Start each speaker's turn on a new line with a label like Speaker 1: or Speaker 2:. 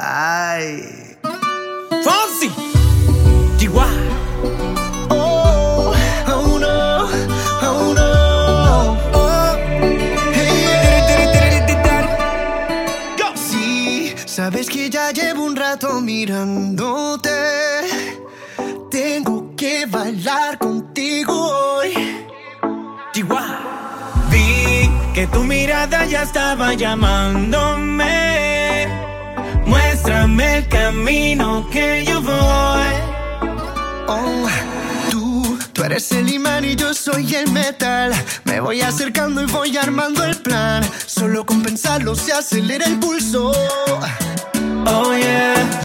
Speaker 1: Ay.
Speaker 2: Fonsi, Chihuahua.
Speaker 1: Oh, oh no, oh no. Oh, hey. Sí, sabes que ya llevo un rato mirándote. Tengo que bailar contigo hoy.
Speaker 2: Chihuahua. Vi que tu mirada ya estaba llamándome. Muéstrame el camino que yo voy.
Speaker 1: Oh, tú eres el imán y yo soy el metal. Me voy acercando y voy armando el plan. Solo con pensarlo se acelera el pulso.
Speaker 2: Oh yeah.